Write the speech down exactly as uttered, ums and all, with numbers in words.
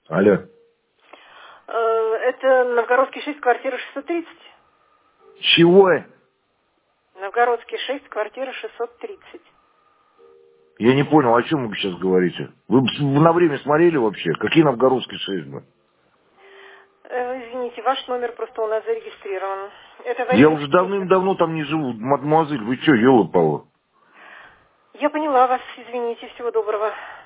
Алло. Э, Это Новгородский шесть, квартира шестьсот тридцать. Чего? Новгородский шесть, квартира шестьсот тридцать. Я не понял, о чем вы сейчас говорите? Вы на время смотрели вообще? Какие Новгородские шесть? Э, Извините, ваш номер просто у нас зарегистрирован. Это Я военный уже центр. давным-давно там не живу. Мадемуазель, вы что, елы-палы? Я поняла вас, извините, всего доброго.